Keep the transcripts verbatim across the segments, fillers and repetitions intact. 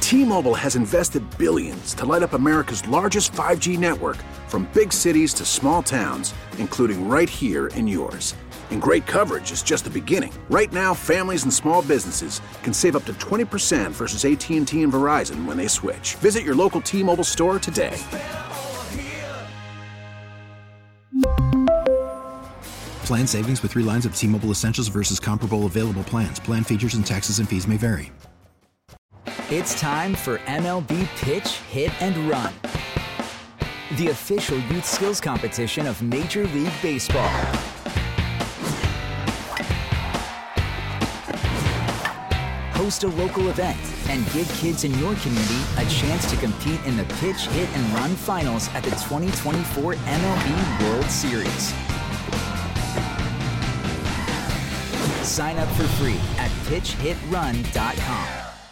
T-Mobile has invested billions to light up America's largest five G network, from big cities to small towns, including right here in yours. And great coverage is just the beginning. Right now, families and small businesses can save up to twenty percent versus A T and T and Verizon when they switch. Visit your local T-Mobile store today. Plan savings with three lines of T-Mobile Essentials versus comparable available plans. Plan features and taxes and fees may vary. It's time for M L B Pitch, Hit, and Run, the official youth skills competition of Major League Baseball. Host a local event and give kids in your community a chance to compete in the Pitch, Hit, and Run finals at the twenty twenty-four M L B World Series. Sign up for free at pitch hit run dot com.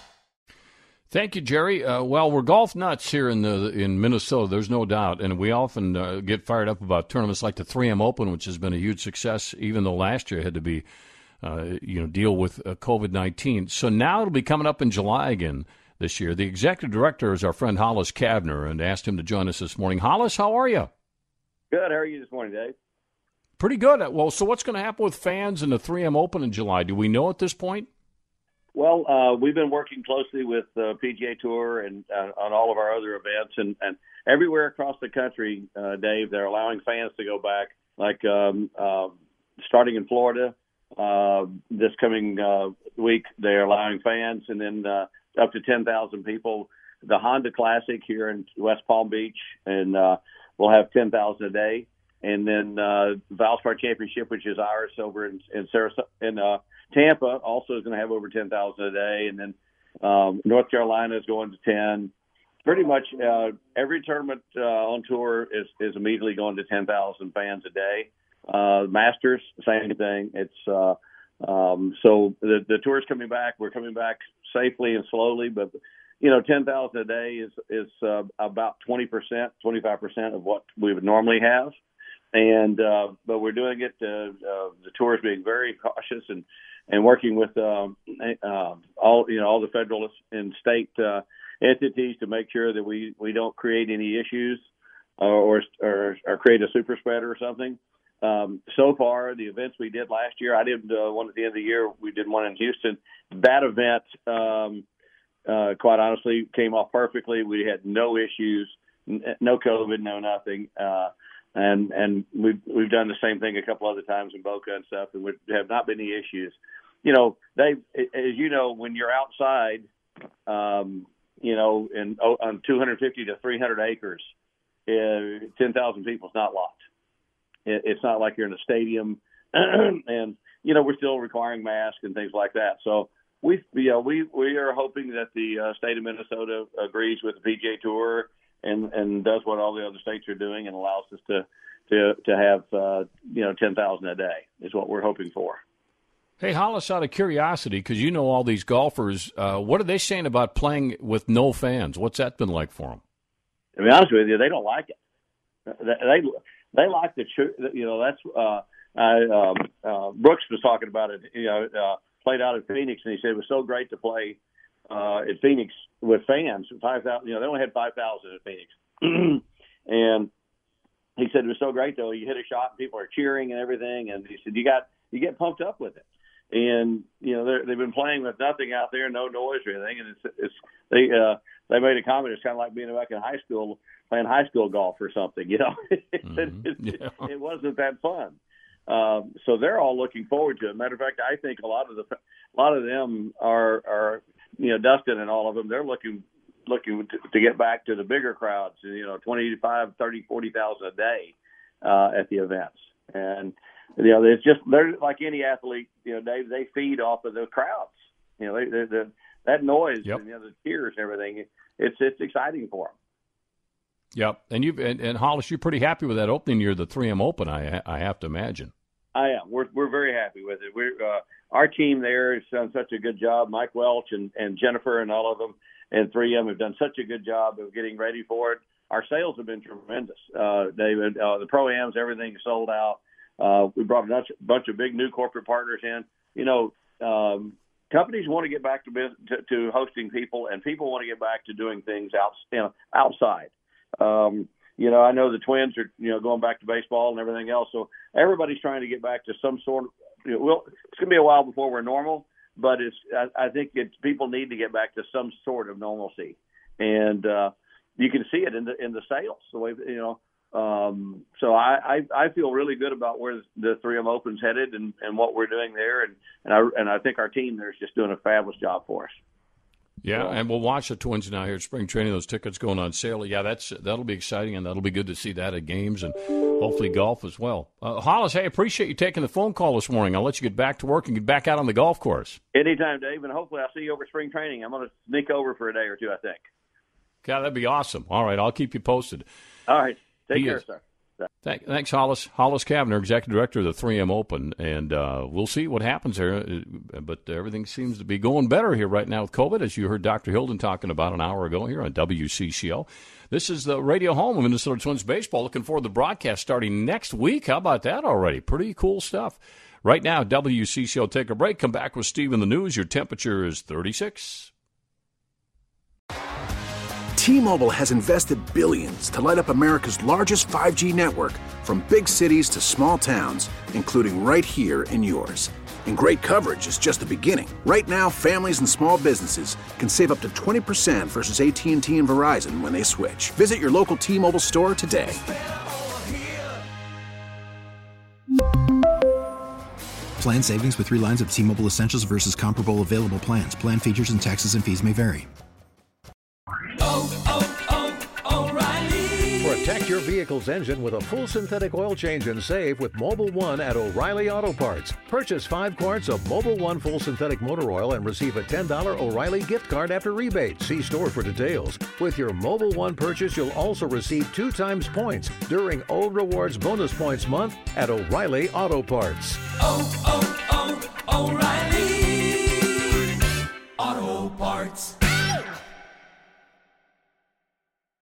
Thank you, Jerry. Uh, well, we're golf nuts here in the in Minnesota, there's no doubt, and we often uh, get fired up about tournaments like the three M Open, which has been a huge success, even though last year had to be, uh, you know, deal with uh, covid nineteen. So now it'll be coming up in July again this year. The executive director is our friend Hollis Cavner, and asked him to join us this morning. Hollis, how are you? Good. How are you this morning, Dave? Pretty good. Well, so what's going to happen with fans in the three M Open in July? Do we know at this point? Well, uh, we've been working closely with the uh, P G A Tour and uh, on all of our other events, and, and everywhere across the country, uh, Dave, they're allowing fans to go back, like um, uh, starting in Florida uh, this coming uh, week, they're allowing fans, and then uh, up to ten thousand people. The Honda Classic here in West Palm Beach, and uh, we'll have ten thousand a day. And then uh, Valspar Championship, which is ours over in, in Sarasota, in uh, Tampa, also is going to have over ten thousand a day. And then um, North Carolina is going to ten. Pretty much uh, every tournament uh, on tour is, is immediately going to ten thousand fans a day. Uh, Masters, same thing. It's uh, um, so the the tour is coming back. We're coming back safely and slowly, but you know, ten thousand a day is is uh, about twenty percent, twenty-five percent of what we would normally have. And uh, but we're doing it. Uh, uh, the tour is being very cautious and, and working with um, uh, all you know all the federal and state uh, entities to make sure that we, we don't create any issues uh, or, or or create a super spreader or something. Um, so far, the events we did last year, I did uh, one at the end of the year. We did one in Houston. That event, um, uh, quite honestly, came off perfectly. We had no issues, no COVID, no nothing. Uh, And and we've we've done the same thing a couple other times in Boca and stuff, and we have not been any issues. You know, they as you know, when you're outside, um, you know, in on two hundred fifty to three hundred acres, uh, ten thousand people is not locked. It, it's not like you're in a stadium, and you know we're still requiring masks and things like that. So we you know, we we are hoping that the uh, state of Minnesota agrees with the P G A Tour. And, and does what all the other states are doing and allows us to to to have uh, you know ten thousand a day is what we're hoping for. Hey, Hollis, out of curiosity, because you know all these golfers, uh, what are they saying about playing with no fans? What's that been like for them? To be honest with you, they don't like it. They they, they like the you know that's uh, I, um, uh, Brooks was talking about it. You know, uh, played out in Phoenix, and he said it was so great to play uh, at Phoenix with fans. Five thousand, you know, they only had five thousand at Phoenix, and he said it was so great though. You hit a shot, and people are cheering and everything, and he said you got you get pumped up with it. And you know they've been playing with nothing out there, no noise or anything, and it's it's they uh, they made a comment. It's kind of like being back in high school playing high school golf or something. You know, mm-hmm. it, yeah. it, it wasn't that fun. Um, so they're all looking forward to it. Matter of fact, I think a lot of the a lot of them are are you know Dustin and all of them. They're looking looking to, to get back to the bigger crowds. You know, twenty-five, thirty, forty thousand a day uh, at the events. And you know, it's just they're like any athlete. You know, they they feed off of the crowds. You know, they, they, the that noise yep. and you know, the cheers and everything. It's it's exciting for them. Yep, and you and, and Hollis, you're pretty happy with that opening year, the three M Open. I I have to imagine. I am. We're we're very happy with it. We're uh, our team there has done such a good job. Mike Welch and, and Jennifer and all of them and three M have done such a good job of getting ready for it. Our sales have been tremendous, uh, David. Uh, the pro-ams, everything sold out. Uh, we brought a bunch, bunch of big new corporate partners in. You know, um, companies want to get back to, to to hosting people, and people want to get back to doing things out, you know, outside. Um, you know, I know the Twins are, you know, going back to baseball and everything else. So everybody's trying to get back to some sort of, you know, well, it's going to be a while before we're normal, but it's, I, I think it's, people need to get back to some sort of normalcy. And uh, you can see it in the, in the sales, the way, you know, um, so I, I, I feel really good about where the three M Open's headed and, and what we're doing there. And, and I, and I think our team there is just doing a fabulous job for us. Yeah, and we'll watch the Twins now here at spring training. Those tickets going on sale. Yeah, that's that'll be exciting, and that'll be good to see that at games and hopefully golf as well. Uh, Hollis, hey, appreciate you taking the phone call this morning. I'll let you get back to work and get back out on the golf course. Anytime, Dave, and hopefully I'll see you over spring training. I'm going to sneak over for a day or two, I think. Yeah, that'd be awesome. All right, I'll keep you posted. All right, take he care, is. sir. Thank, thanks, Hollis. Hollis Cavner, Executive Director of the three M Open, and uh, we'll see what happens there. But everything seems to be going better here right now with COVID, as you heard Doctor Hilden talking about an hour ago here on W C C O. This is the radio home of Minnesota Twins baseball. Looking forward to the broadcast starting next week. How about that already? Pretty cool stuff. Right now, W C C O, take a break. Come back with Steve in the news. Your temperature is thirty-six. T-Mobile has invested billions to light up America's largest five G network, from big cities to small towns, including right here in yours. And great coverage is just the beginning. Right now, families and small businesses can save up to twenty percent versus A T and T and Verizon when they switch. Visit your local T-Mobile store today. Plan savings with three lines of T-Mobile Essentials versus comparable available plans. Plan features and taxes and fees may vary. Protect your vehicle's engine with a full synthetic oil change and save with Mobil one at O'Reilly Auto Parts. Purchase five quarts of Mobil one full synthetic motor oil and receive a ten dollars O'Reilly gift card after rebate. See store for details. With your Mobil one purchase, you'll also receive two times points during O Rewards Bonus Points Month at O'Reilly Auto Parts. Oh, oh, oh, O'Reilly